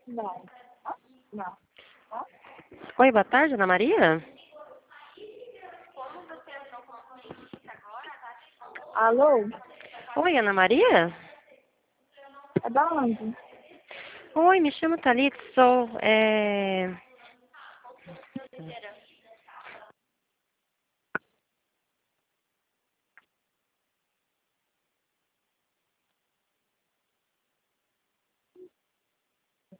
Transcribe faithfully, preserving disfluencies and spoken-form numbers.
Não. Não. Oi, boa tarde, Ana Maria? Alô? Oi, Ana Maria? É da onde? Oi, me chamo Thalita, sou... É...